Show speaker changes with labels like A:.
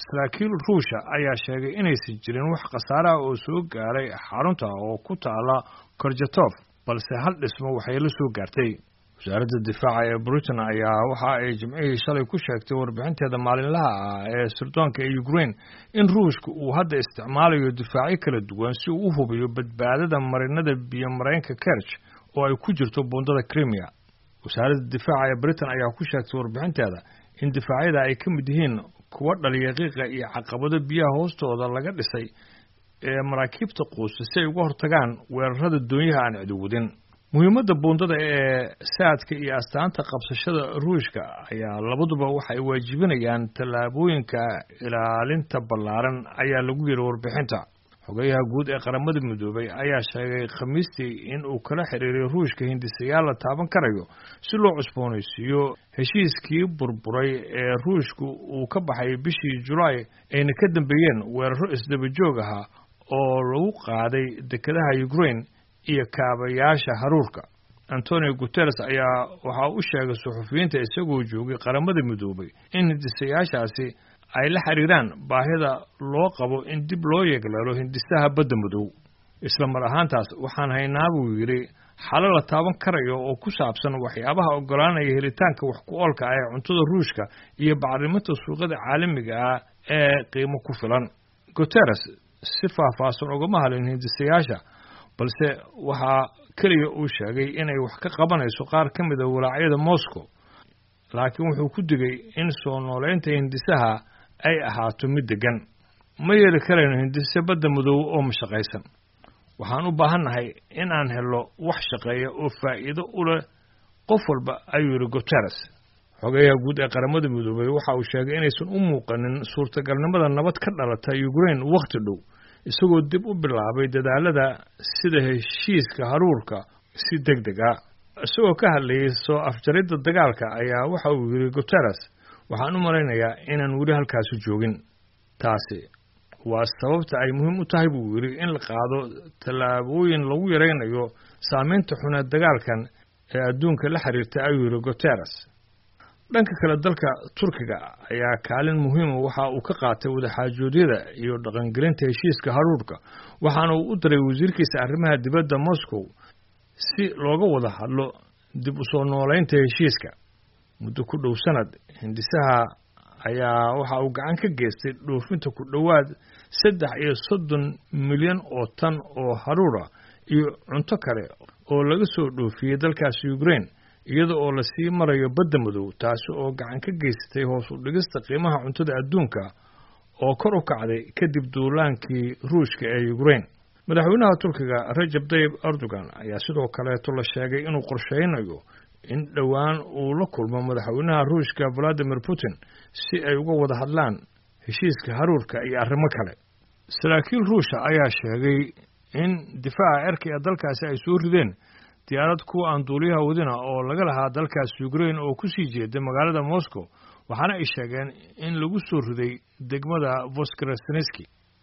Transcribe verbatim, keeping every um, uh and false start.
A: saraakiil ruusha ayaa sheegay inaysan jirin wax khasaare ah oo soo gaaray xarunta oo ku taala korjatov balse hal dhismo waxay la soo gaartay wasaaradda difaaca ee britain ayaa waxa ay jimcihii shalay ku sheegtay warbixinteeda maalinlaha ah ee sirdoonka ee ukraine in ruushka uu hadda isticmaalayo difaacyo kala duwan si uu u hubiyo badbaadada marinada biyo mareenka kerch oo ay ku jirto buundada crimea wasaaradda difaaca ee britain ayaa ku sheegtay warbixinteeda in difaacyada ay ka mid yihiin kuwa dhaliya qiiqa iyo caqabado biyaha hoostooda laga dhisay ee maraakiibta quusa si ay uga hortagaan weerarada doonyaha aan cidowadin muhiimadda buundada ee saadka iyo astaanta qabsashada ruushka ayaa labaduba waxay waajibinayaan tallaabooyinka ilaalinta ballaaran ayaa lagu yidhi warbixinta xogayaha guud ee qaramada midoobay ayaa sheegay khamiistii in uu kala xiriiray ruushka hindisayaal la taaban karayo si loo cusboonaysiiyo heshiiskii burburay ee ruushku uu ka baxay bishii julaay ayna ka dambeeyeen weeraro isdaba joog ahaa oo lagu qaaday dekedaha ukraine iyo kaabayaasha haruurka antonio guterres ayaa waxa u sheegay suxufiyiinta isagoo joogay qaramada midoobay in hindisayaashaasi ay la xiriiraan baahida loo qabo in dib loo yeegleelo hindisaha badda madow isla mar ahaantaas waxaan haynaa buu yidhi xalo la taaban karayo oo ku saabsan waxyaabaha oggolaanaya helitaanka wax ku oolka ah ee cuntada ruushka iyo bacriminta suuqyada caalamiga ah ee qiimo ku filan guterres si faahfaahsan ugama hadlin hindisayaasha balse waxaa keliya uu sheegay inay wax ka qabanayso qaar ka mid a walaacyada moscow laakiin wuxuu ku digay in soo nooleynta hindisaha ay ahaato mid degan ma yeeli karayno hindise badda madow oo mashaqaysan waxaan u baahannahay in aan helno wax shaqeeya oo faa'iido u leh qof walba ayuu yidhi guterres xogayaha guud ee qaramada midoobay waxa uu sheegay inaysan u muuqanin suurtagalnimada nabad ka dhalata ukraine wakhti dhow isagoo dib u bilaabay dadaalada sida heshiiska haruurka si deg deg ah isagoo ka hadlayay soo afjaridda dagaalka ayaa waxa uu yidhi guterres waxaan u malaynayaa inaan weli halkaasi joogin taasi waa sababta ay muhiim u tahay buu yidhi in la qaado tallaabooyin lagu yaraynayo saamaynta xuneed dagaalkan ee adduunka la xiriirta ayuu yidhi guterres dhanka kale dalka turkiga ayaa kaalin muhiima waxa uu ka qaatay wadaxaajoodyada iyo dhaqangelinta heshiiska haruurka waxaana uu u diray wasiirkiisa arrimaha dibadda moscow si looga wada hadlo dib u soo nooleynta heshiiska muddo ku dhow sanad hindisaha ayaa waxa uu gacan ka geystay dhoofinta ku dhowaad saddex iyo soddon milyan oo tan oo haruura iyo cunto kale oo laga soo dhoofiyey dalkaasi ukraine iyada oo la sii marayo badda madow taasi oo gacan ka geysatay hoos u dhigista qiimaha cuntada adduunka oo kor u kacday kadib duulaankii ruushka ee ukraine madaxweynaha turkiga Recep Tayyip Erdogan ayaa sidoo kaleeto la sheegay inuu qorsheynayo in dhowaan uu la kulmo madaxweynaha ruushka Vladimir Putin si ay uga wada hadlaan heshiiska haruurka iyo arrimo kale saraakiil ruusha ayaa sheegay in difaaca cirka ee dalkaasi ay soo rideen diyaarad kuwa aan duuliyaha wadina oo laga lahaa dalkaasi Ukraine oo ku sii jeeday magaalada Moscow waxaana ay sheegeen in lagu soo riday degmada Voskresensky